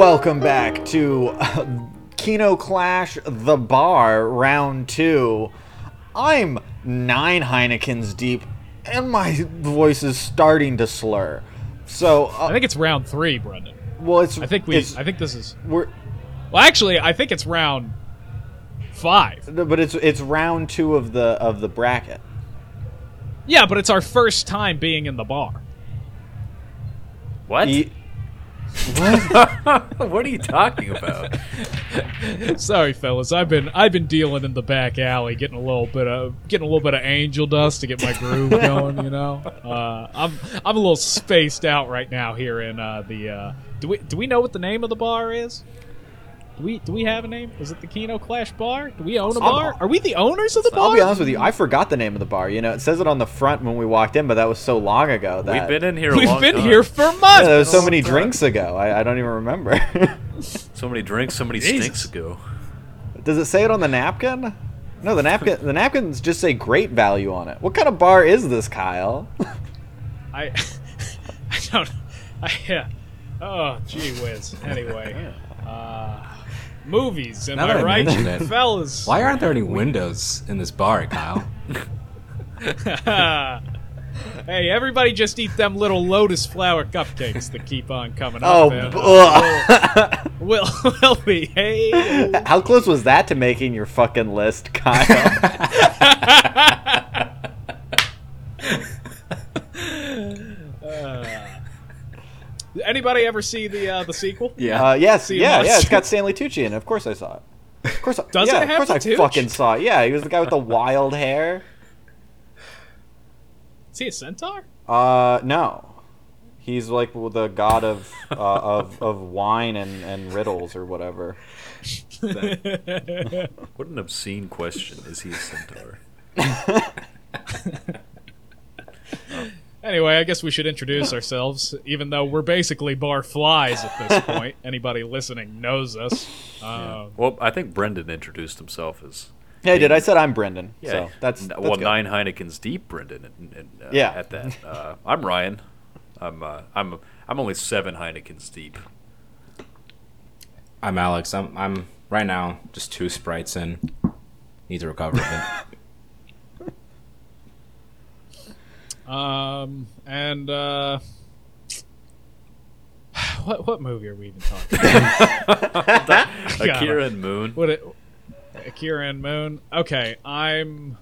Welcome back to Kino Clash The Bar, Round 2. I'm 9 Heinekens deep, and my voice is starting to slur. So I think it's round 3, Brendan. Well, it's. I think this is. We're. Well, actually, I think it's round 5. But it's round 2 of the bracket. Yeah, but it's our first time being in the bar. What? What? What are you talking about? Sorry, fellas. I've been dealing in the back alley, getting a little bit of angel dust to get my groove going. You know, I'm a little spaced out right now here in the. Do we know what the name of the bar is? Do we have a name? Is it the Kino Clash Bar? Do we own a bar? Are we the owners of the bar? I'll be honest with you. I forgot the name of the bar. You know, it says it on the front when we walked in, but that was so long ago. That We've been in here. We've long been time. here for months. Yeah, there was so many drinks ago. I don't even remember. So many drinks, so many Jesus. stinks ago. Does it say it on the napkin? No, the napkins just say great value on it. What kind of bar is this, Kyle? I don't. Oh, gee whiz. Anyway, movies. Am Now that I I right, mention it, fellas? Why aren't there any windows in this bar, Kyle? Hey, everybody just eat them little lotus flower cupcakes that keep on coming Oh, up. We'll behave. How close was that to making your fucking list, Kyle? Anybody ever see the sequel? Yes, See yeah. Monster? It's got Stanley Tucci in it. Of course I saw it. Of course, Does yeah, it of have course the I Tucci? fucking saw it. Yeah, he was the guy with the wild hair. Is he a centaur? No. He's like the god of wine and riddles or whatever. What an obscene question. Is he a centaur? Anyway, I guess we should introduce ourselves, even though we're basically bar flies at this point. Anybody listening knows us. Well, I think Brendan introduced himself as. Yeah, I did. I said I'm Brendan. Yeah. So that's well, good. 9 Heinekens deep, Brendan. And, Yeah. At that, I'm Ryan. I'm only 7 Heinekens deep. I'm Alex. I'm right now just 2 Sprites in. Need to recover a bit. What movie are we even talking about? Akira and Moon. Akira and Moon. Okay, I'm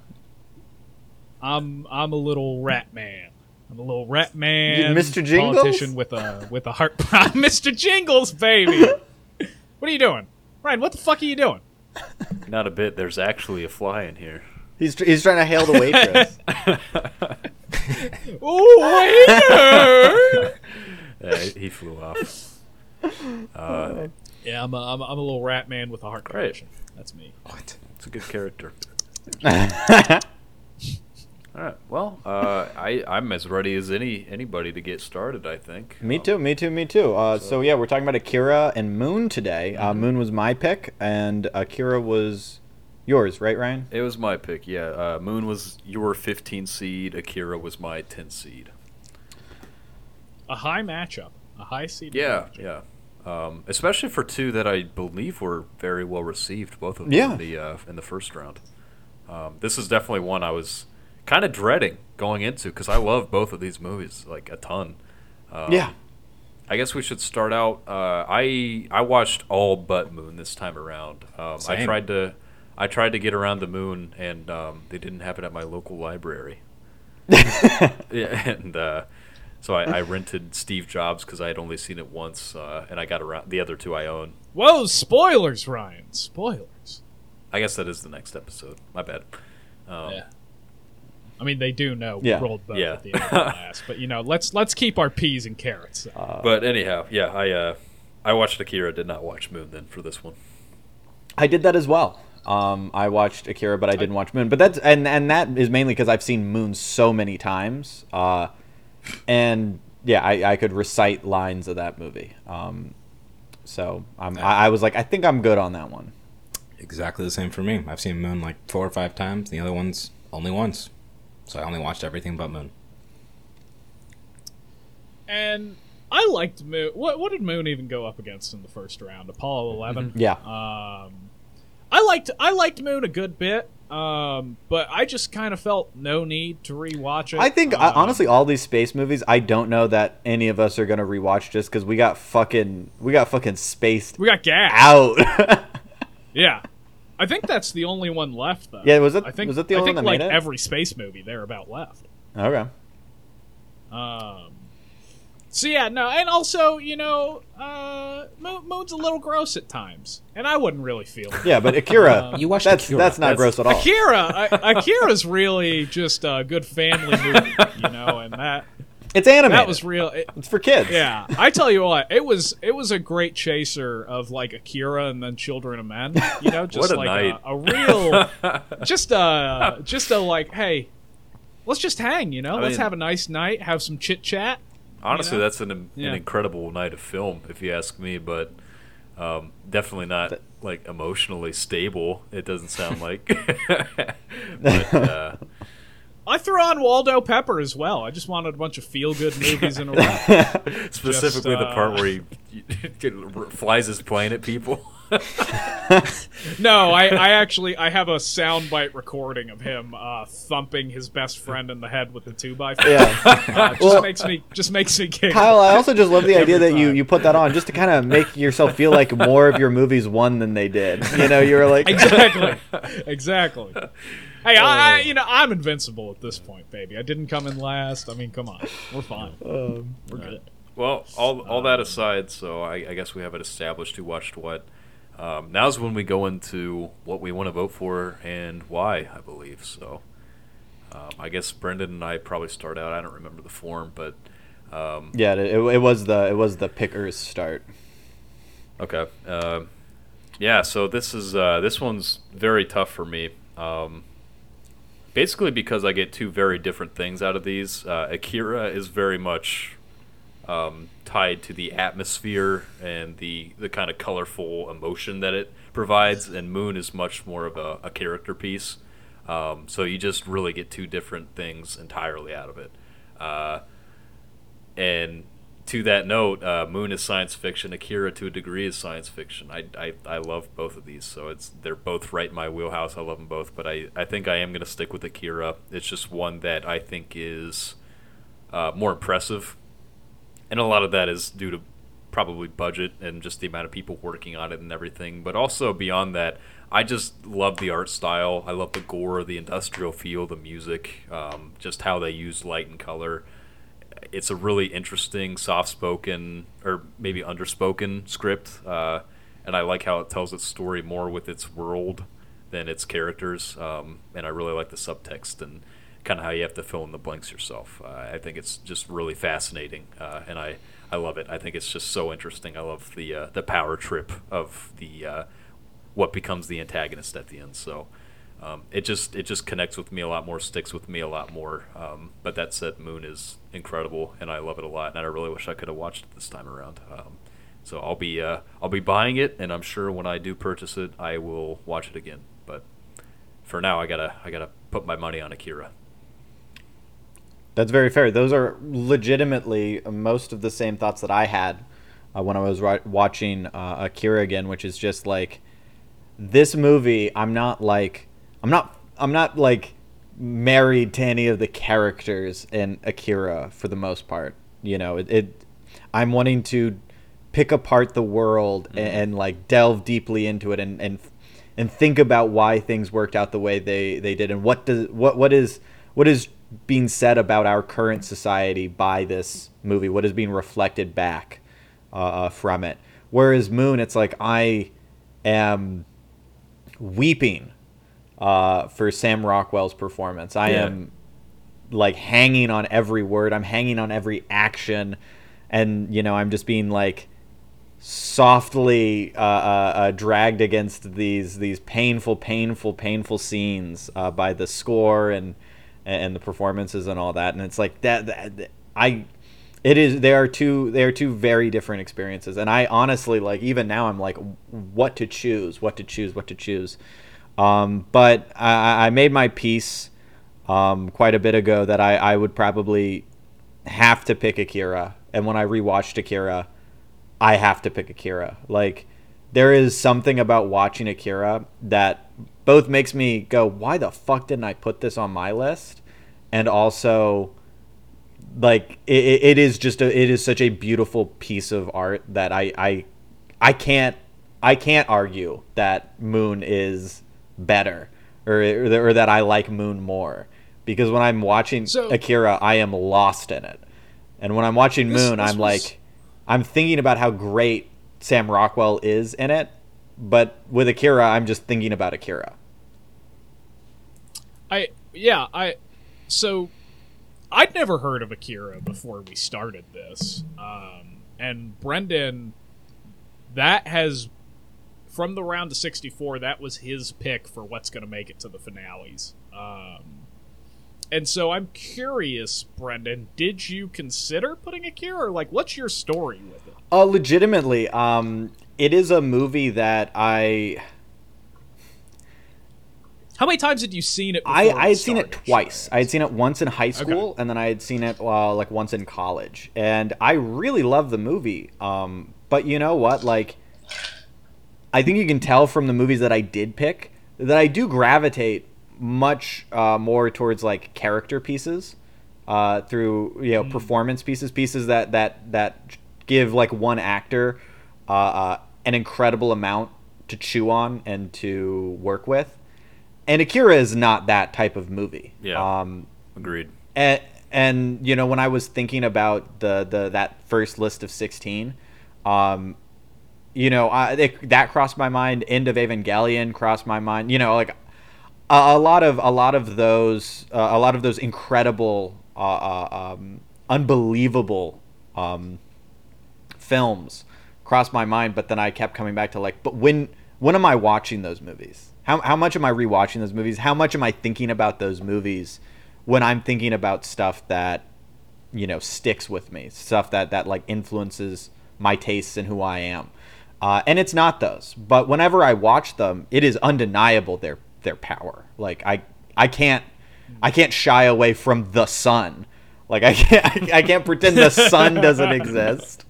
a little rat man. I'm a little rat man. Mr. Jingles? Politician with a heart. Mr. Jingles, baby. What are you doing, Ryan? What the fuck are you doing? Not a bit. There's actually a fly in here. He's trying to hail the waitress. Oh, waiter! He flew off. Yeah, I'm a little rat man with a heart Great. condition. That's me. What? It's a good character. All right. Well, I'm as ready as anybody to get started, I think. Me too. So yeah, we're talking about Akira and Moon today. Moon was my pick, and Akira was yours, right, Ryan? It was my pick, yeah. Moon was your 15 seed. Akira was my 10 seed. A high matchup. A high seed. Yeah, matchup. yeah. Especially for 2 that I believe were very well received, both of them in the first round. This is definitely one I was kind of dreading going into because I love both of these movies like a ton. Yeah. I guess we should start out. I watched all but Moon this time around. Same. I tried to get around the Moon, and they didn't have it at my local library. Yeah, and so I rented Steve Jobs because I had only seen it once, and I got around the other 2 I own. Whoa, spoilers, Ryan. Spoilers. I guess that is the next episode. My bad. Yeah. I mean, they do know we Yeah. rolled both Yeah. at the end of the last, but let's keep our peas and carrots. But anyhow, yeah, I watched Akira. Did not watch Moon then for this one. I did that as well. I watched Akira, but I didn't watch Moon. But that's and that is mainly because I've seen Moon so many times. And yeah, I could recite lines of that movie. So I was like, I think I'm good on that one. Exactly the same for me. I've seen Moon like 4 or 5 times. The other ones only once. So I only watched everything but Moon. And I liked Moon. What did Moon even go up against in the first round? Apollo 11. Yeah. I liked Moon a good bit, but I just kind of felt no need to rewatch it. I think honestly, all these space movies, I don't know that any of us are gonna rewatch just because we got fucking spaced we got gas out. Yeah, I think that's the only one left, though. Yeah, was it? I think, was it the only one that like made it? every space movie they're about left. Okay. So yeah, no, and also, Moon's a little gross at times, and I wouldn't really feel it. Yeah, but Akira, You watched that's Akira. that's not gross at all. Akira's really just a good family movie, and It's animated. that was real. It's for kids. Yeah, I tell you what, it was a great chaser of like Akira and then Children of Men. Just What a like night. a real, just a like, hey, let's just hang. Let's mean- have a nice night, have some chit chat. Honestly, that's an Yeah. incredible night of film, if you ask me. But definitely not like emotionally stable. It doesn't sound like. But I threw on Waldo Pepper as well. I just wanted a bunch of feel good movies in a row. specifically the part where he flies his plane at people. No, I have a soundbite recording of him thumping his best friend in the head with the 2x4. Yeah. Just makes me giggle. Kyle, I also just love the idea that time. you put that on just to kind of make yourself feel like more of your movies won than they did. You were like, Exactly. Hey, I'm invincible at this point, baby. I didn't come in last. I mean, come on, we're fine. We're good. Well, all that aside, so I guess we have it established who watched what. Now's when we go into what we want to vote for and why, I believe. So I guess Brendan and I probably start out. I don't remember the form, but yeah, it was the pickers start. okay. Yeah, so this one's very tough for me. Basically because I get two very different things out of these. Akira is very much tied to the atmosphere and the kind of colorful emotion that it provides, and Moon is much more of a character piece. So you just really get two different things entirely out of it. And to that note, Moon is science fiction. Akira, to a degree, is science fiction. I love both of these, so they're both right in my wheelhouse. I love them both, but I think I am going to stick with Akira. It's just one that I think is more impressive. And a lot of that is due to probably budget and just the amount of people working on it and everything. But also beyond that, I just love the art style. I love the gore, the industrial feel, the music, just how they use light and color. It's a really interesting, soft-spoken, or maybe underspoken script. And I like how it tells its story more with its world than its characters. And I really like the subtext and kind of how you have to fill in the blanks yourself. I think it's just really fascinating, and I love it. I think it's just so interesting. I love the power trip of the what becomes the antagonist at the end. So it just connects with me a lot more, sticks with me a lot more. But that said, Moon is incredible, and I love it a lot. And I really wish I could have watched it this time around. So I'll be buying it, and I'm sure when I do purchase it, I will watch it again. But for now, I gotta put my money on Akira. That's very fair. Those are legitimately most of the same thoughts that I had when I was watching Akira again, which is just like this movie. I'm not like married to any of the characters in Akira for the most part. I'm wanting to pick apart the world and like delve deeply into it and think about why things worked out the way they did, and what is being said about our current society by this movie, what is being reflected back from it. Whereas Moon, it's like I am weeping for Sam Rockwell's performance. I am like hanging on every word. I'm hanging on every action, and I'm just being like softly dragged against these painful scenes by the score and the performances and all that. And it's like they are two very different experiences. And I honestly, like, even now I'm like, what to choose. But I made my peace quite a bit ago that I would probably have to pick Akira and when I rewatched Akira, I have to pick Akira. Like, there is something about watching Akira that both makes me go, why the fuck didn't I put this on my list? And also, like, it is such a beautiful piece of art that I can't argue that Moon is better, or that I like Moon more, because when I'm watching Akira, I am lost in it, and when I'm watching Moon, I'm thinking about how great Sam Rockwell is in it, but with Akira, I'm just thinking about Akira. So I'd never heard of Akira before we started this, and Brendan, that has, from the round of 64, that was his pick for what's going to make it to the finales. And so I'm curious, Brendan, did you consider putting Akira, or like, what's your story with it? Legitimately, it is a movie that How many times had you seen it before? I had seen it twice. I had seen it once in high school, and then I had seen it like once in college. And I really love the movie. But you know what? Like, I think you can tell from the movies that I did pick that I do gravitate much more towards like character pieces, through performance pieces that give like one actor an incredible amount to chew on and to work with. And Akira is not that type of movie. Yeah, agreed. And you know, when I was thinking about that first list of 16, you know, that crossed my mind. End of Evangelion crossed my mind. You know, like a lot of those incredible, unbelievable films crossed my mind. But then I kept coming back to like, but when am I watching those movies? How much am I rewatching those movies? How much am I thinking about those movies when I'm thinking about stuff that, you know, sticks with me, stuff that like influences my tastes and who I am? And it's not those, but whenever I watch them, it is undeniable their power. Like I can't shy away from the sun. Like I can't pretend the sun doesn't exist.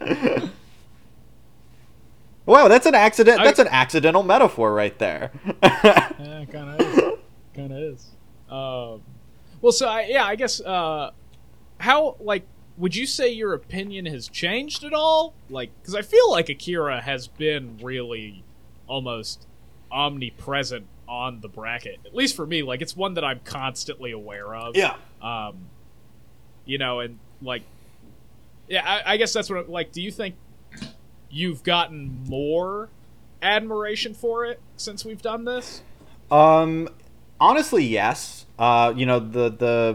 Wow, that's an accident. That's an accidental metaphor right there. Yeah, kind of is. Well, so I guess how, like, would you say your opinion has changed at all? Like, because I feel like Akira has been really almost omnipresent on the bracket, at least for me. Like, it's one that I'm constantly aware of. Yeah. You know, and like, yeah, I guess that's what. Like, do you think you've gotten more admiration for it since we've done this? Honestly, yes. You know, the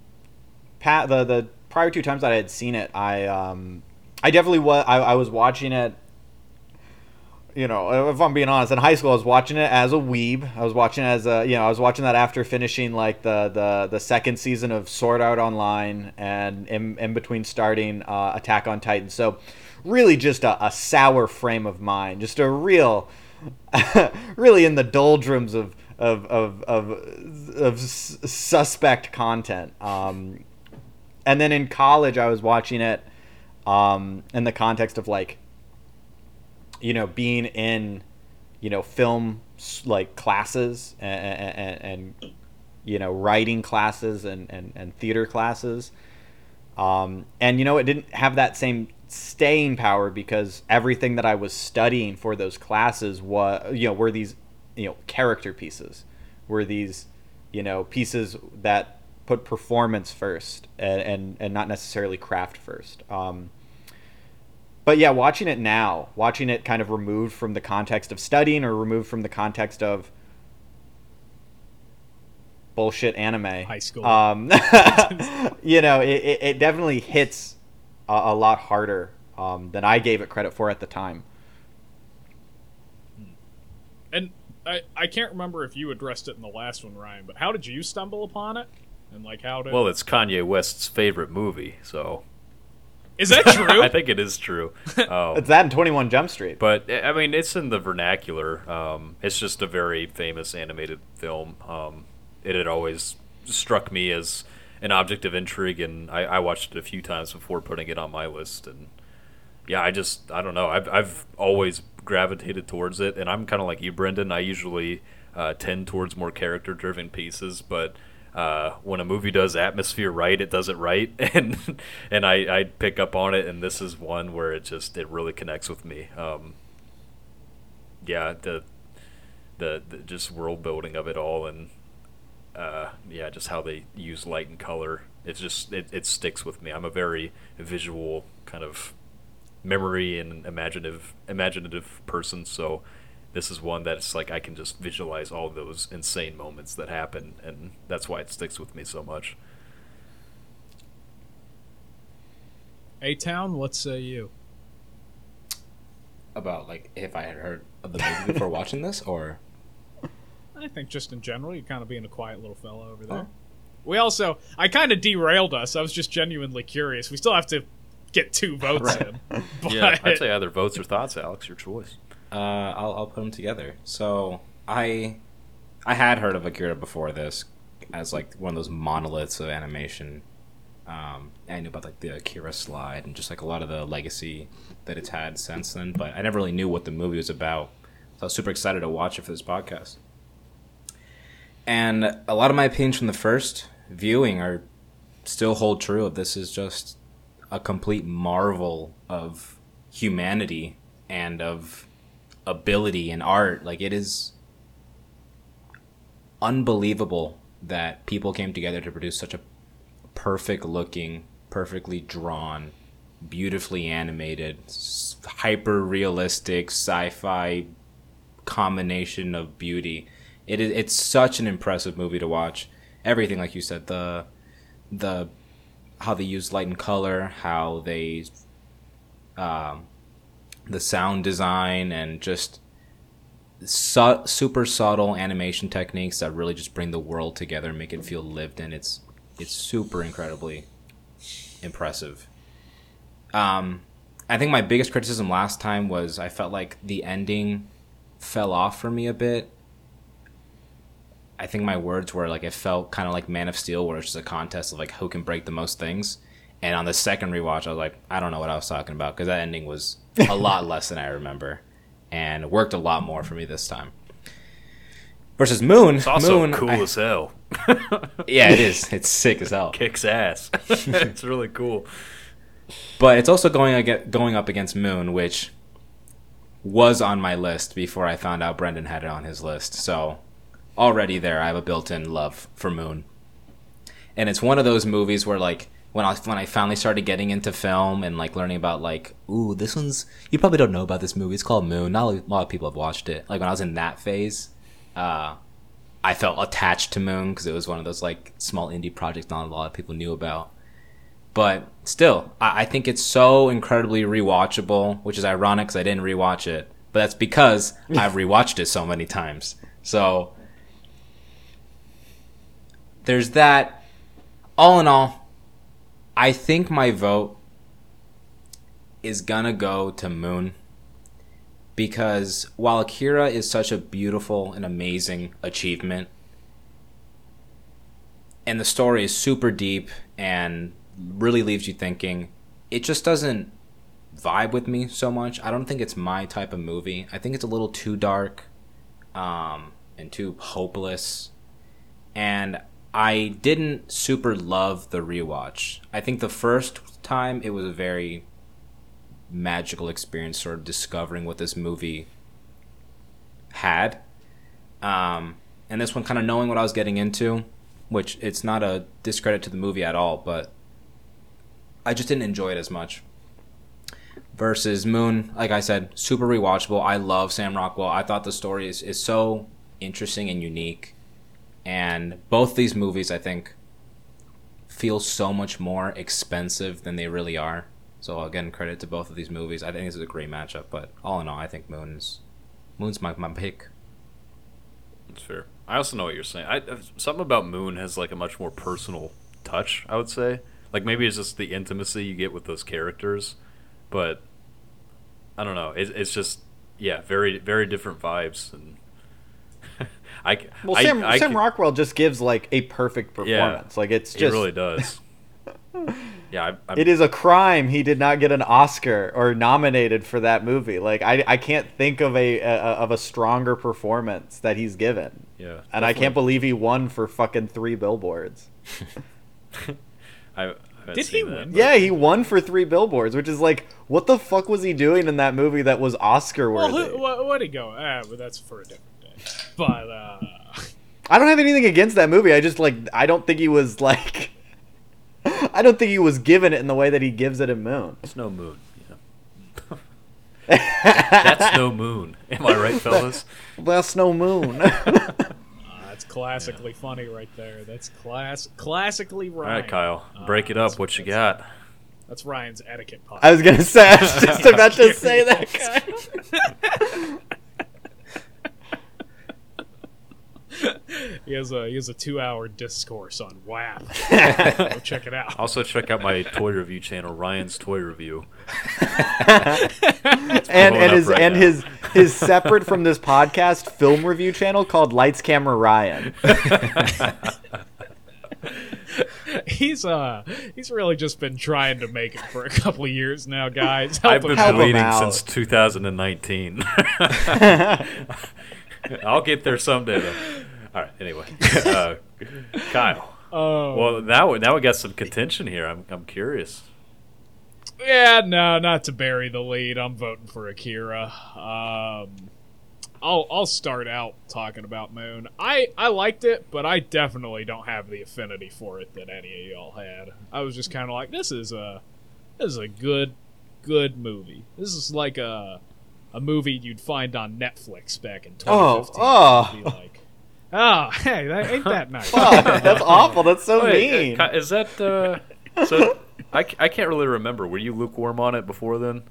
prior two times that I had seen it, I definitely was. I was watching it. You know, if I'm being honest, in high school I was watching it as a weeb. I was watching it as a, you know, I was watching that after finishing like the second season of Sword Art Online, and in between starting Attack on Titan. So really just a sour frame of mind, just a real really in the doldrums of suspect content. And then in college I was watching it in the context of like, you know, being in, you know, film like classes and you know, writing classes and theater classes. And you know, it didn't have that same staying power because everything that I was studying for those classes were these, you know, character pieces, were these, you know, pieces that put performance first and not necessarily craft first. But yeah, watching it now, watching it kind of removed from the context of studying or removed from the context of bullshit anime, high school, you know, it definitely hits a lot harder than I gave it credit for at the time. And I can't remember if you addressed it in the last one, Ryan, but how did you stumble upon it? And like, how did... Well, it's Kanye West's favorite movie, so... Is that true? I think it is true. It's that and 21 Jump Street. But, I mean, it's in the vernacular. It's just a very famous animated film. It had always struck me as an object of intrigue, and I watched it a few times before putting it on my list. And yeah, I don't know. I've always gravitated towards it, and I'm kind of like you, Brendan. I usually tend towards more character-driven pieces, but when a movie does atmosphere right, it does it right, and I pick up on it. And this is one where it really connects with me. Yeah, the just world building of it all, and yeah, just how they use light and color. It sticks with me. I'm a very visual kind of memory and imaginative person, so this is one that's like I can just visualize all those insane moments that happen, and that's why it sticks with me so much. A-Town, what say you? About like if I had heard of the movie before watching this, or I think just in general, you're kind of being a quiet little fellow over there. Oh. I kind of derailed us. I was just genuinely curious. We still have to get 2 votes in. But Yeah, I'd say either votes or thoughts, Alex. Your choice. I'll put them together. So I had heard of Akira before this as like one of those monoliths of animation. I knew about like the Akira slide and just like a lot of the legacy that it's had since then, but I never really knew what the movie was about. So I was super excited to watch it for this podcast. And a lot of my opinions from the first viewing are still hold true. This is just a complete marvel of humanity and of ability and art. Like, it is unbelievable that people came together to produce such a perfect looking, perfectly drawn, beautifully animated, hyper realistic sci-fi combination of beauty. It's such an impressive movie to watch. Everything, like you said, the how they use light and color, how they the sound design, and just super subtle animation techniques that really just bring the world together and make it feel lived in. It's super incredibly impressive. I think my biggest criticism last time was I felt like the ending fell off for me a bit. I think my words were like, it felt kind of like Man of Steel, where it's just a contest of like who can break the most things. And on the second rewatch, I was like, I don't know what I was talking about, because that ending was a lot less than I remember, and worked a lot more for me this time. Versus Moon. It's also Moon, cool as hell. Yeah, it is. It's sick as hell. Kicks ass. It's really cool. But it's also going up against Moon, which was on my list before I found out Brendan had it on his list. So already there, I have a built-in love for Moon. And it's one of those movies where, like, when I finally started getting into film and like learning about like, ooh, this one's, you probably don't know about this movie. It's called Moon. Not a lot of people have watched it. Like, when I was in that phase, I felt attached to Moon because it was one of those like small indie projects not a lot of people knew about. But still, I think it's so incredibly rewatchable, which is ironic because I didn't rewatch it. But that's because I've rewatched it so many times. So there's that. All in all, I think my vote is gonna go to Moon, because while Akira is such a beautiful and amazing achievement, and the story is super deep and really leaves you thinking, it just doesn't vibe with me so much. I don't think it's my type of movie. I think it's a little too dark, and too hopeless, and I didn't super love the rewatch. I think the first time it was a very magical experience, sort of discovering what this movie had. And this one, kind of knowing what I was getting into, which it's not a discredit to the movie at all, but I just didn't enjoy it as much. Versus Moon, like I said, super rewatchable. I love Sam Rockwell. I thought the story is so interesting and unique. And both these movies, I think, feel so much more expensive than they really are. So again, credit to both of these movies. I think this is a great matchup. But all in all, I think Moon's my pick. That's fair. I also know what you're saying. Something about Moon has like a much more personal touch, I would say. Like, maybe it's just the intimacy you get with those characters, but I don't know. It's just, yeah, very, very different vibes. And Well, I, Sam, I Sam can- Rockwell just gives like a perfect performance. Like it's He just really does. Yeah, it is a crime he did not get an Oscar or nominated for that movie. Like I can't think of a stronger performance that he's given. Yeah, And I can't believe he won for fucking 3 Billboards. I haven't Did he seen that. win? Yeah, he won for 3 Billboards, which is like, what the fuck was he doing in that movie that was Oscar Well, worthy? what'd he go? But that's for a different day. But I don't have anything against that movie. I just like I don't think he was like I don't think he was given it in the way that he gives it in Moon. It's no moon. Yeah. That's no moon. Am I right, fellas? That's no Moon. that's classically funny right there. That's classically All Ryan. right, Kyle, break it up. What you got? That's Ryan's etiquette podcast. I was gonna say, I was just about to say that guy. He has a 2-hour discourse on WAP. Go check it out. Also, check out my toy review channel, Ryan's Toy Review. and blowing up his right and now. his separate from this podcast film review channel called Lights Camera Ryan. He's really just been trying to make it for a couple of years now, guys. I've been Help him waiting out. since 2019. I'll get there someday, though. All right. Anyway, Kyle. Oh, Well, now we got some contention here. I'm curious. yeah, no, not to bury the lead. I'm voting for Akira. I'll start out talking about Moon. I liked it, but I definitely don't have the affinity for it that any of y'all had. I was just kind of like, this is a good movie. This is like a movie you'd find on Netflix back in 2015. You'd be like, oh, hey, ain't that nice? Oh, that's awful. That's so Wait, mean. is that so? I can't really remember. Were you lukewarm on it before then?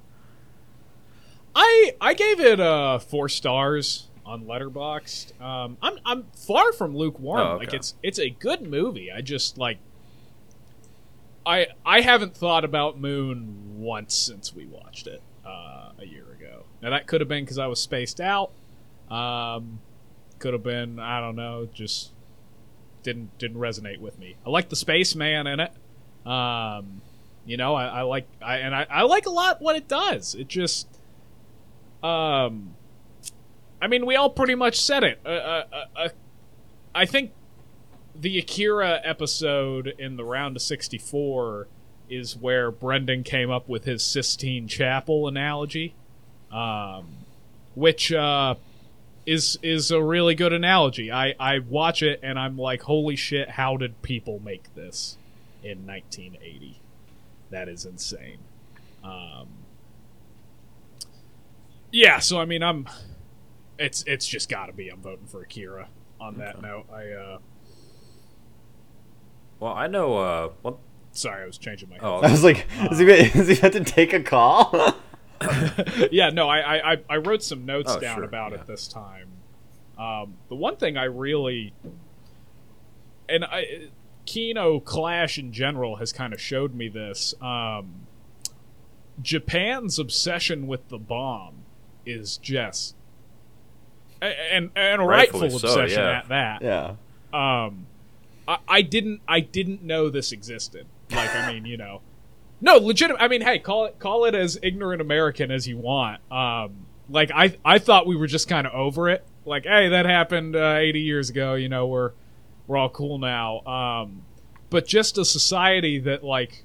I gave it 4 stars on Letterboxd. I'm far from lukewarm. Oh, okay. Like it's a good movie. I just like I haven't thought about Moon once since we watched it a year ago. Now that could have been because I was spaced out. Could have been, I don't know, just didn't resonate with me. I like the spaceman in it. You know, I like I like a lot what it does. It just I mean, we all pretty much said it. I think the Akira episode in the Round of 64 is where Brendan came up with his Sistine Chapel analogy, which is a really good analogy. I watch it and I'm like, holy shit, how did people make this in 1980? That is insane. Yeah, so I mean, it's just got to be. I'm voting for Akira. On that note, Well, I know. sorry, I was changing my. Oh, I was like, is he about to take a call? Yeah, no, I wrote some notes Oh, down sure, about yeah. it this time. The one thing I really, and Kino Clash in general has kind of showed me this. Japan's obsession with the bomb is just, and a rightful Rightfully so, obsession yeah. at that. Yeah. I didn't know this existed. Like, I mean, you know, no, legitimate. I mean, hey, call it as ignorant American as you want. Like, I thought we were just kind of over it. Like, hey, that happened 80 years ago. You know, we're all cool now. But just a society that like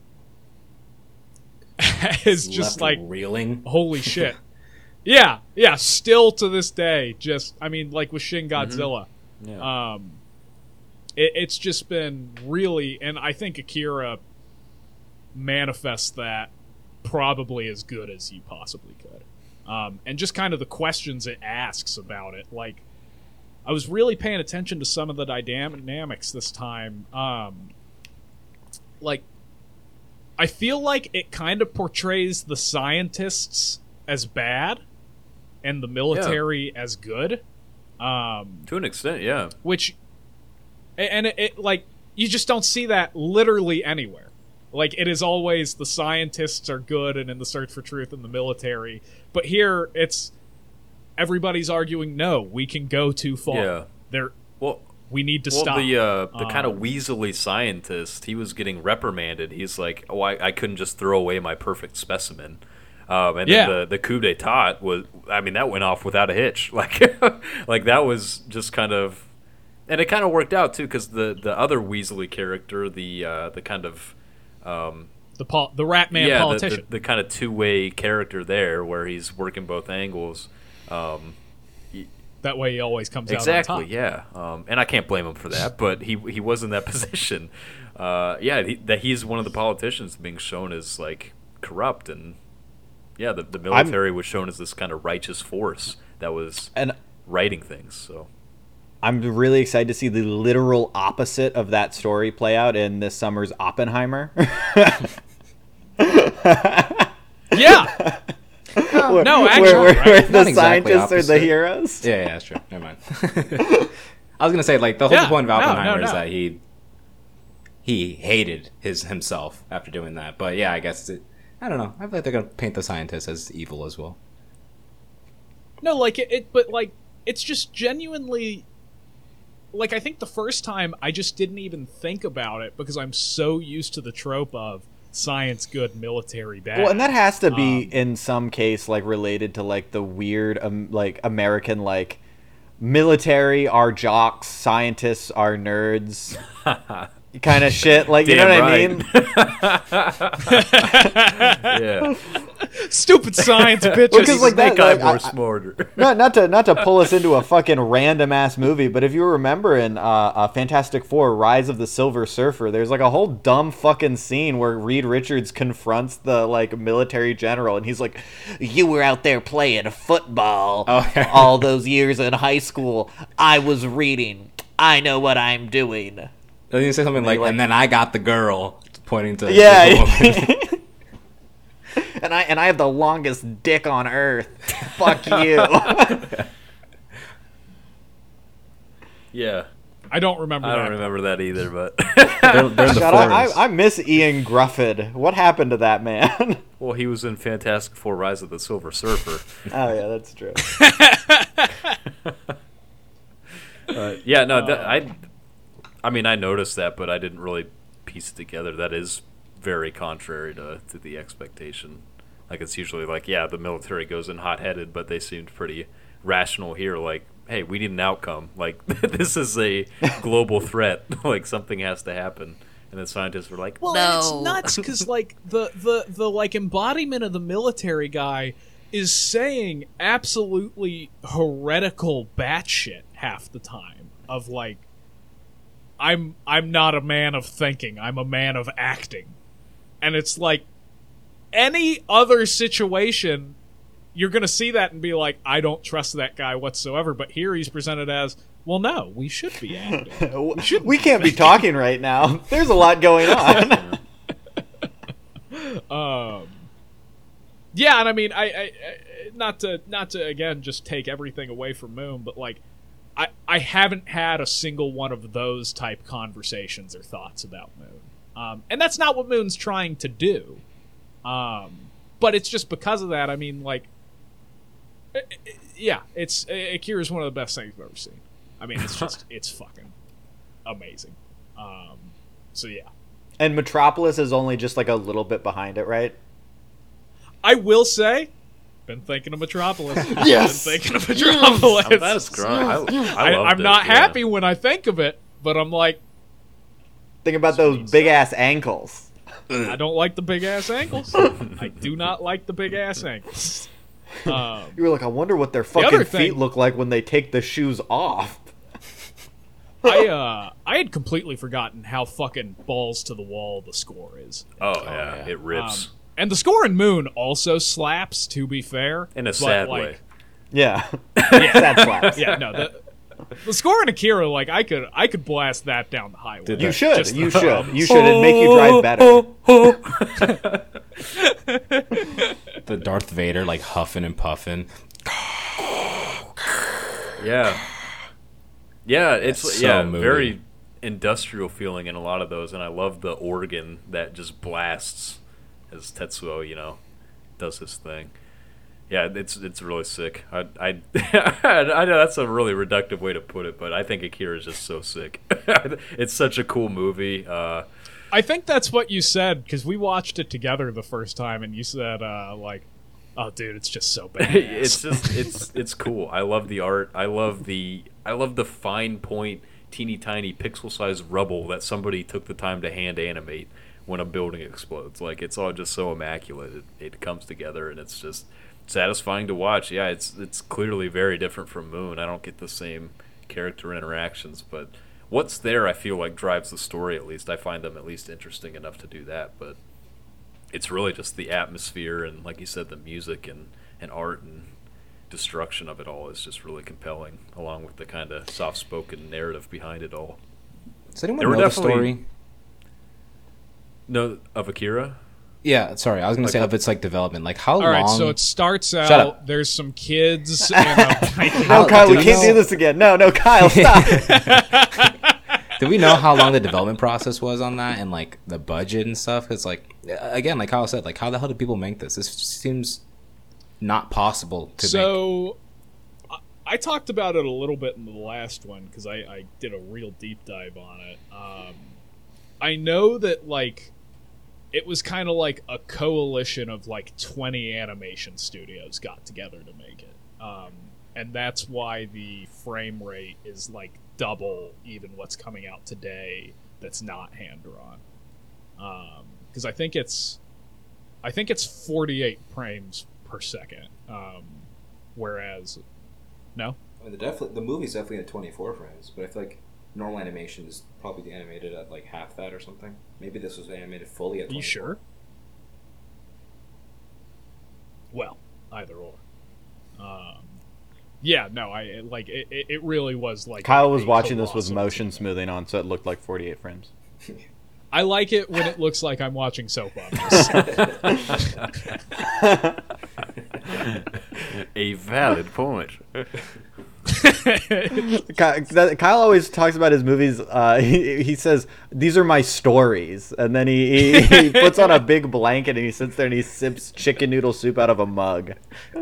is just Left like reeling. holy shit. Yeah. Still to this day, just I mean, like with Shin Godzilla. yeah. It's just been really, and I think Akira manifests that probably as good as you possibly could. And just kind of the questions it asks about it. Like, I was really paying attention to some of the dynamics this time. Like, I feel like it kind of portrays the scientists as bad and the military as good. To an extent, yeah. Which, and it like, you just don't see that literally anywhere. Like, it is always the scientists are good and in the search for truth in the military. But here, it's everybody's arguing, no, we can go too far. Yeah. Well, we need to well, stop. the kind of weaselly scientist, he was getting reprimanded. He's like, "Oh, I couldn't just throw away my perfect specimen." And Yeah. then the coup d'état was, I mean, that went off without a hitch. Like, like that was just kind of, and it kind of worked out too, because the other Weasley character, the kind of, The Rat Man yeah, politician. the kind of two-way character there, where he's working both angles. That way he always comes out on Exactly, top. yeah. And I can't blame him for that, but he was in that position. That he's one of the politicians being shown as like corrupt, and yeah, the military was shown as this kind of righteous force that was And righting things. So I'm really excited to see the literal opposite of that story play out in this summer's Oppenheimer. Yeah. No, actually, where right? the Not exactly scientists are the opposite. heroes. Yeah, that's true. Never mind. I was gonna say, like, the whole Yeah, point of no, Oppenheimer no. is that he hated himself after doing that. But yeah, I guess I don't know. I feel like they're gonna paint the scientists as evil as well. No, like but like it's just genuinely. Like, I think the first time I just didn't even think about it because I'm so used to the trope of science good, military bad. Well, and that has to be in some case like related to like the weird like American like military are jocks, scientists are nerds kind of shit. Like, you know what I mean? yeah, Stupid science bitches. Well, 'cause, like, that- that guy like, more I- smarter. not to pull us into a fucking random ass movie, but if you remember in Fantastic Four: Rise of the Silver Surfer, there's like a whole dumb fucking scene where Reed Richards confronts the like military general, and he's like, "You were out there playing football all those years in high school. I was reading. I know what I'm doing." Doesn't you say something like, and then I got the girl, pointing to Yeah. the woman. and I have the longest dick on earth. Fuck you. Yeah, I don't remember I that. don't remember that either, but they're in the God, forest. I miss Ian Grufford. What happened to that man? well, he was in Fantastic Four: Rise of the Silver Surfer. Oh yeah, that's true. Yeah, no, I mean, I noticed that, but I didn't really piece it together. That is very contrary to the expectation. Like, it's usually like, yeah, the military goes in hot-headed, but they seemed pretty rational here. Like, hey, we need an outcome. Like, this is a global threat. Like, something has to happen. And the scientists were like, Well, no. and it's nuts because like the like embodiment of the military guy is saying absolutely heretical batshit half the time. Of like, I'm not a man of thinking. I'm a man of acting, and it's like any other situation, you're gonna see that and be like, I don't trust that guy whatsoever. But here he's presented as, well, no, we should be acting. We can't be talking right now. There's a lot going on. Yeah, and I mean, I not to again just take everything away from Moon, but like, I haven't had a single one of those type conversations or thoughts about Moon, and that's not what Moon's trying to do. But it's just because of that. I mean, like, yeah, Akira's one of the best things I've ever seen. I mean, it's just it's fucking amazing. So yeah. And Metropolis is only just like a little bit behind it, right? I will say, been thinking of Metropolis. Yes. Been thinking of Metropolis. That's great. I loved I'm it, not yeah. happy when I think of it, but I'm like, Think about those big ass ankles. I don't like the big ass ankles. I do not like the big ass ankles. You were like, I wonder what their fucking other feet thing- look like when they take the shoes off. I had completely forgotten how fucking balls to the wall the score is. Oh, yeah, it rips. And the score in Moon also slaps, to be fair. In a but, sad like, way. Yeah. Sad slaps. Yeah, no, the score in Akira, like, I could blast that down the highway. Did You that- should. Just You the should. drums. You should. It'd make you drive better. The Darth Vader, like, huffing and puffing. Yeah. Yeah, it's That's so yeah, moody. very industrial feeling in a lot of those, and I love the organ that just blasts as Tetsuo, does his thing. Yeah, it's really sick. I know that's a really reductive way to put it, but I think Akira is just so sick. It's such a cool movie. I think that's what you said because we watched it together the first time, and you said like, "Oh, dude, it's just so bad." it's cool. I love the art. I love the fine point, teeny tiny pixel sized rubble that somebody took the time to hand animate when a building explodes. Like, it's all just so immaculate. It comes together, and it's just satisfying to watch. Yeah, it's clearly very different from Moon. I don't get the same character interactions, but what's there, I feel like, drives the story. At least I find them at least interesting enough to do that. But it's really just the atmosphere and, like you said, the music and art and destruction of it all is just really compelling, along with the kind of soft-spoken narrative behind it all. Does anyone know the story? No, of Akira? Yeah, sorry. I was going to say of its like development. Like how long? All right, so it starts Shut out. up. There's some kids. And No, Kyle, we can't do this again. No, Kyle, stop. Do we know how long the development process was on that and like the budget and stuff? Because like again, like Kyle said, like how the hell did people make this? This seems not possible to make. So I talked about it a little bit in the last one because I did a real deep dive on it. I know that like it was kind of like a coalition of like 20 animation studios got together to make it, and that's why the frame rate is like double even what's coming out today that's not hand drawn. Because I think it's 48 frames per second, whereas no. I mean, the movie's definitely at 24 frames, but I feel like normal animation is probably animated at like half that or something. Maybe this was animated fully at 24. Are you sure? Well, either or. Yeah, no, I like it. It really was like Kyle was watching this with motion smoothing on, so it looked like 48 frames. I like it when it looks like I'm watching soap operas. A valid point. Kyle always talks about his movies. He says, "These are my stories," and then he puts on a big blanket and he sits there and he sips chicken noodle soup out of a mug.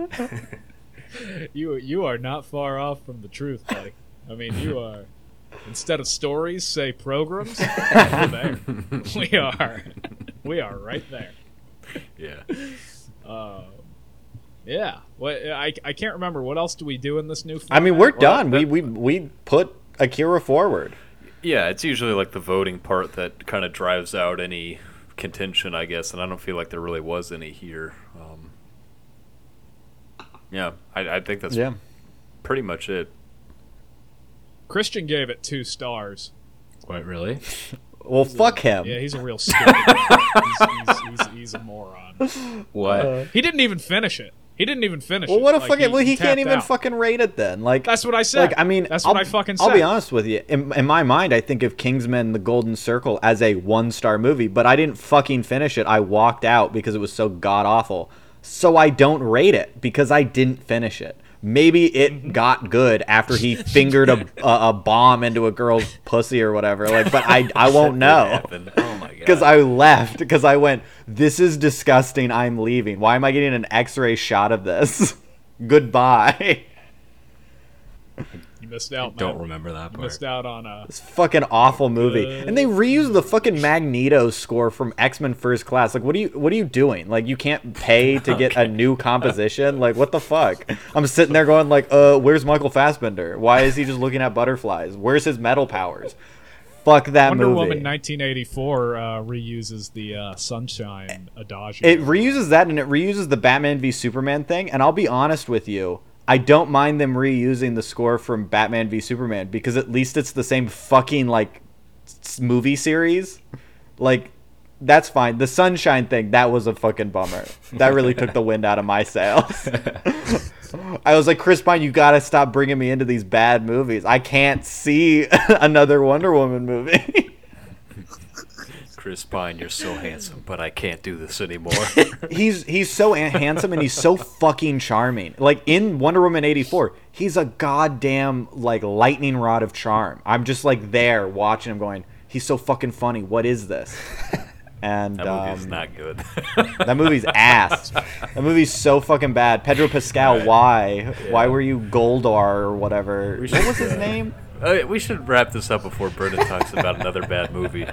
You are not far off from the truth, buddy. I mean, you are. Instead of stories, say programs. We're there. We are right there. Yeah. Yeah. What I can't remember. What else do we do in this new format? I mean, we're done. We put Akira forward. Yeah, it's usually like the voting part that kind of drives out any contention, I guess, and I don't feel like there really was any here. Yeah, I think that's pretty much it. Christian gave it 2 stars. What, really? Well, fuck him. Yeah, he's a real stupid guy. He's a moron. What? He didn't even finish it. Well, what a Like, fucking... Well, he can't even out. fucking rate it then. Like, That's what I said. Like, I mean, that's what I fucking said. I'll be honest with you. In my mind, I think of Kingsman: The Golden Circle as a 1-star movie, but I didn't fucking finish it. I walked out because it was so god-awful. So I don't rate it because I didn't finish it. Maybe it got good after he fingered a bomb into a girl's pussy or whatever. Like, but I won't know. Oh my god! Because I left. Because I went, this is disgusting. I'm leaving. Why am I getting an X-ray shot of this? Goodbye. You missed out, man. Don't remember that You part. missed out on a... This fucking awful movie. And they reused the fucking Magneto score from X-Men First Class. Like, what are you doing? Like, you can't pay to get a new composition? Like, what the fuck? I'm sitting there going like, where's Michael Fassbender? Why is he just looking at butterflies? Where's his metal powers? Fuck that Wonder movie. Woman 1984 reuses the Sunshine Adagio. It reuses that, and it reuses the Batman v Superman thing. And I'll be honest with you, I don't mind them reusing the score from Batman v Superman because at least it's the same fucking like movie series. Like, that's fine. The Sunshine thing, that was a fucking bummer. That really took the wind out of my sails. I was like, Chris Pine, you gotta stop bringing me into these bad movies. I can't see another Wonder Woman movie. Chris Pine, you're so handsome, but I can't do this anymore. He's so handsome and he's so fucking charming. Like in Wonder Woman 84, he's a goddamn like lightning rod of charm. I'm just like there watching him going, he's so fucking funny. What is this? And That movie's not good. that movie's ass. That movie's so fucking bad. Pedro Pascal, Right. why? Yeah. Why were you Goldar or whatever? We What should, was his name? We should wrap this up before Brendan talks about another bad movie.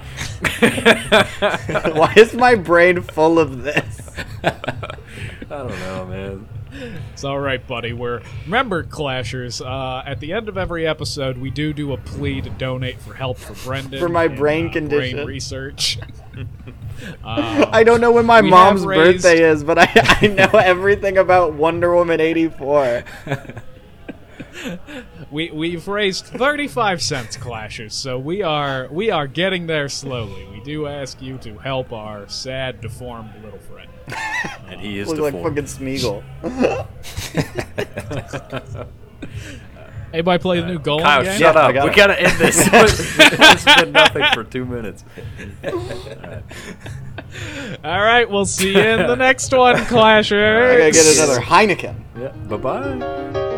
Why is my brain full of this? I don't know, man. It's all right, buddy. Remember, Clashers. At the end of every episode, we do a plea to donate for help for Brendan For my in, brain condition. brain research. I don't know when my we mom's have raised- birthday is, but I know everything about Wonder Woman 84. We've raised 35 cents, Clashers, so we are getting there slowly. We do ask you to help our sad, deformed little friend. And he is Look like deformed. fucking Smeagol. Anybody play the new Golem Kyle, game? shut Yeah, I up. got We it. gotta end this. It's been nothing for 2 minutes. All right, we'll see you in the next one, Clashers. I gotta get another Heineken. Yeah. Bye-bye.